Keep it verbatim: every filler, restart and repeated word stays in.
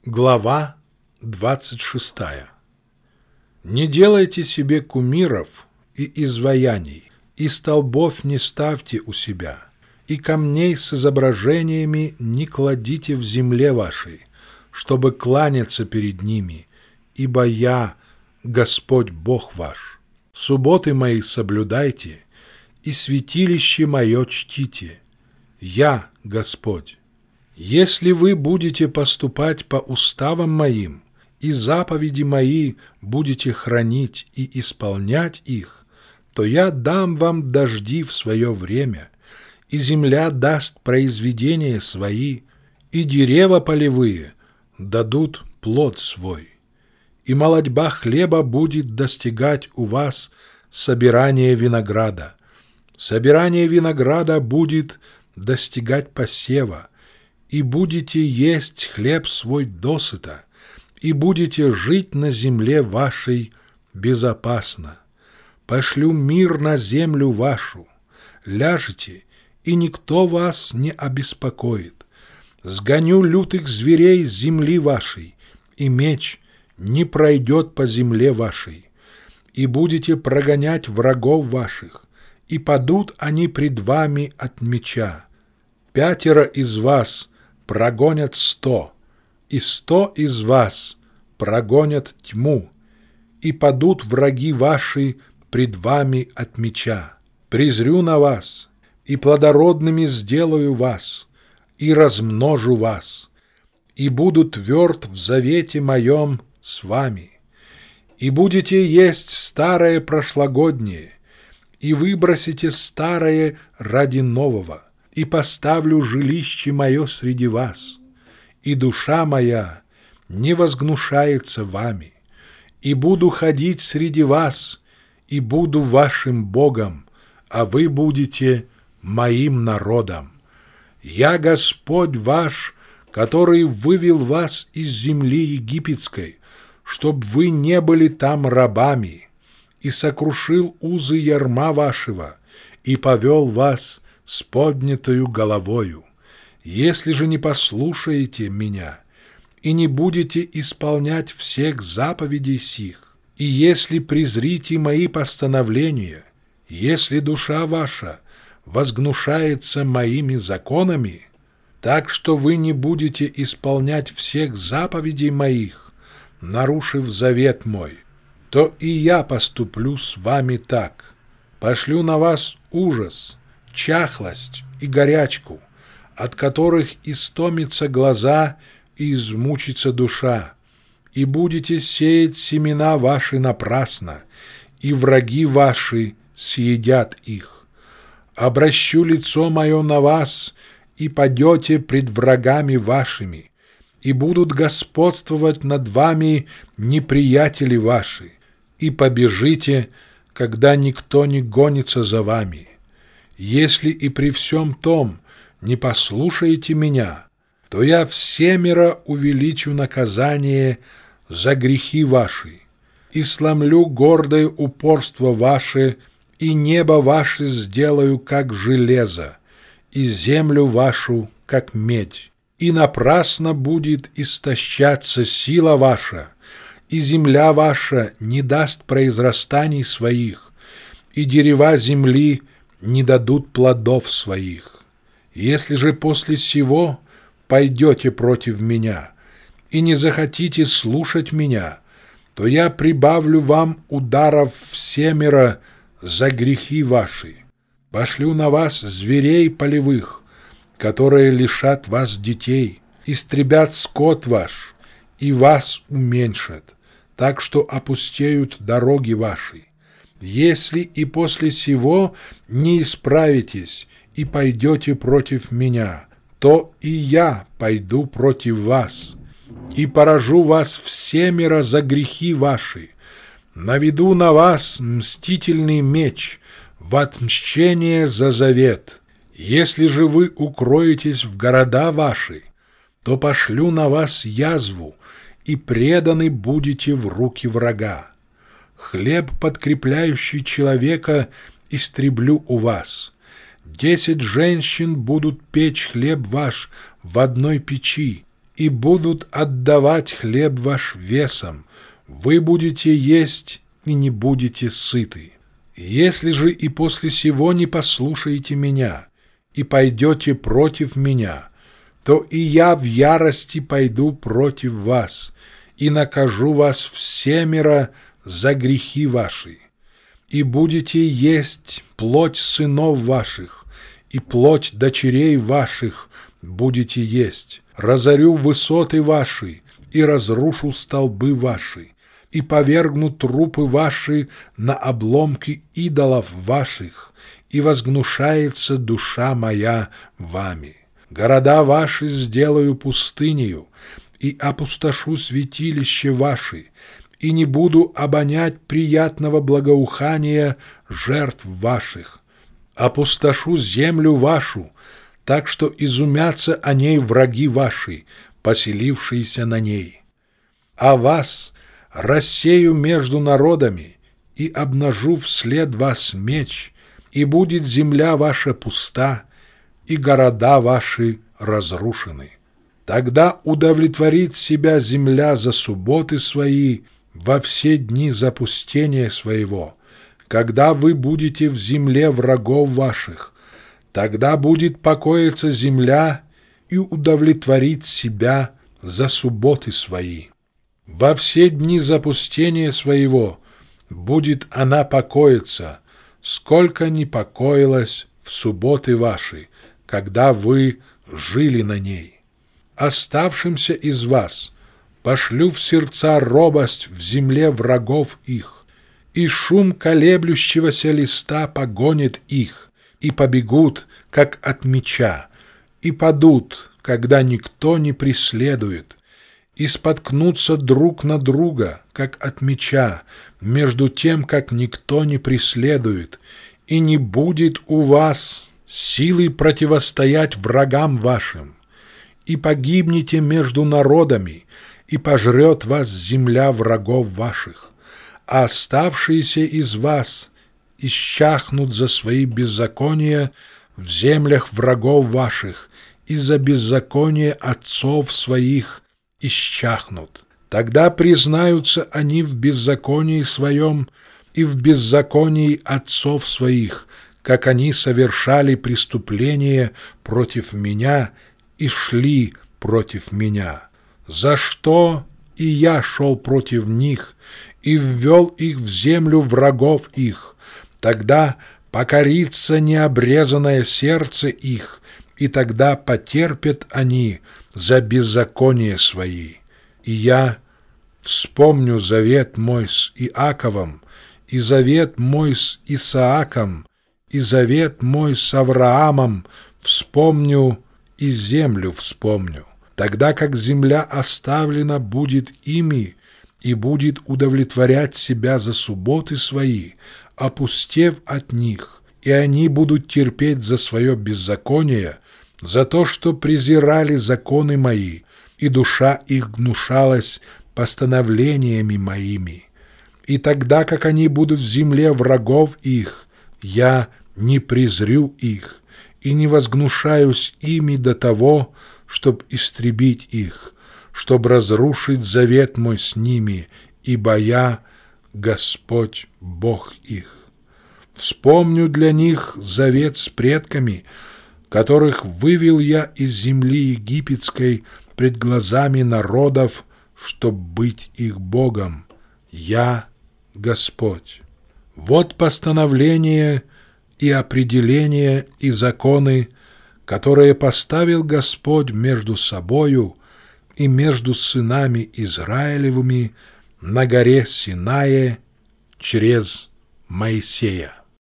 Глава двадцать шестая. Не делайте себе кумиров и изваяний, и столбов не ставьте у себя, и камней с изображениями не кладите в земле вашей, чтобы кланяться перед ними, ибо я, Господь Бог ваш. Субботы мои соблюдайте, и святилище мое чтите. Я, Господь. Если вы будете поступать по уставам моим, и заповеди мои будете хранить и исполнять их, то я дам вам дожди в свое время, и земля даст произведения свои, и дерева полевые дадут плод свой, и молодьба хлеба будет достигать у вас собирания винограда. Собирание винограда будет достигать посева, и будете есть хлеб свой досыта, и будете жить на земле вашей безопасно. Пошлю мир на землю вашу, ляжете, и никто вас не обеспокоит. Сгоню лютых зверей с земли вашей, и меч не пройдет по земле вашей, и будете прогонять врагов ваших, и падут они пред вами от меча. Пятеро из вас прогонят сто, и сто из вас прогонят тьму, и падут враги ваши пред вами от меча. Презрю на вас, и плодородными сделаю вас, и размножу вас, и буду тверд в завете моем с вами. И будете есть старое прошлогоднее, и выбросите старое ради нового, и поставлю жилище мое среди вас, и душа моя не возгнушается вами, и буду ходить среди вас, и буду вашим Богом, а вы будете моим народом. Я Господь ваш, который вывел вас из земли египетской, чтоб вы не были там рабами, и сокрушил узы ярма вашего, и повел вас с поднятою головою. Если же не послушаете меня и не будете исполнять всех заповедей сих, и если презрите мои постановления, если душа ваша возгнушается моими законами, так что вы не будете исполнять всех заповедей моих, нарушив завет мой, то и я поступлю с вами так. Пошлю на вас ужас, чахлость и горячку, от которых истомятся глаза и измучится душа, и будете сеять семена ваши напрасно, и враги ваши съедят их. Обращу лицо мое на вас, и падете пред врагами вашими, и будут господствовать над вами неприятели ваши, и побежите, когда никто не гонится за вами. Если и при всем том не послушаете меня, то я всемиро увеличу наказание за грехи ваши, и сломлю гордое упорство ваше, и небо ваше сделаю, как железо, и землю вашу, как медь. И напрасно будет истощаться сила ваша, и земля ваша не даст произрастаний своих, и дерева земли не дадут плодов своих. Если же после сего пойдете против меня и не захотите слушать меня, то я прибавлю вам ударов всемиро за грехи ваши. Пошлю на вас зверей полевых, которые лишат вас детей, истребят скот ваш и вас уменьшат, так что опустеют дороги ваши. Если и после сего не исправитесь и пойдете против меня, то и я пойду против вас, и поражу вас всемиро за грехи ваши, наведу на вас мстительный меч в отмщение за завет. Если же вы укроетесь в города ваши, то пошлю на вас язву, и преданы будете в руки врага. Хлеб, подкрепляющий человека, истреблю у вас. Десять женщин будут печь хлеб ваш в одной печи, и будут отдавать хлеб ваш весом, вы будете есть и не будете сыты. Если же и после сего не послушаете меня и пойдете против меня, то и я в ярости пойду против вас и накажу вас всемиро за грехи ваши, и будете есть плоть сынов ваших, и плоть дочерей ваших будете есть. Разорю высоты ваши, и разрушу столбы ваши, и повергну трупы ваши на обломки идолов ваших, и возгнушается душа моя вами. Города ваши сделаю пустынею, и опустошу святилище ваши, и не буду обонять приятного благоухания жертв ваших. Опустошу землю вашу, так что изумятся о ней враги ваши, поселившиеся на ней. А вас рассею между народами и обнажу вслед вас меч, и будет земля ваша пуста, и города ваши разрушены. Тогда удовлетворит себя земля за субботы свои во все дни запустения своего, когда вы будете в земле врагов ваших. Тогда будет покоиться земля и удовлетворит себя за субботы свои. Во все дни запустения своего будет она покоиться, сколько не покоилась в субботы ваши, когда вы жили на ней. Оставшимся из вас пошлю в сердца робость в земле врагов их, и шум колеблющегося листа погонит их, и побегут, как от меча, и падут, когда никто не преследует, и споткнутся друг на друга, как от меча, между тем, как никто не преследует, и не будет у вас силы противостоять врагам вашим, и погибнете между народами, и пожрет вас земля врагов ваших, а оставшиеся из вас исчахнут за свои беззакония в землях врагов ваших, из-за беззакония отцов своих исчахнут. Тогда признаются они в беззаконии своем и в беззаконии отцов своих, как они совершали преступления против меня и шли против меня, за что и я шел против них и ввел их в землю врагов их. Тогда покорится необрезанное сердце их, и тогда потерпят они за беззаконие свои. И я вспомню завет мой с Иаковом, и завет мой с Исааком, и завет мой с Авраамом вспомню, и землю вспомню. Тогда как земля оставлена будет ими, и будет удовлетворять себя за субботы свои, опустев от них, и они будут терпеть за свое беззаконие, за то, что презирали законы мои, и душа их гнушалась постановлениями моими. И тогда, как они будут в земле врагов их, я не презрю их, и не возгнушаюсь ими до того, чтоб истребить их, чтоб разрушить завет мой с ними, ибо я Господь Бог их. Вспомню для них завет с предками, которых вывел я из земли египетской пред глазами народов, чтоб быть их Богом. Я Господь. Вот постановление и определения и законы, которые поставил Господь между собою и между сынами Израилевыми на горе Синае через Моисея.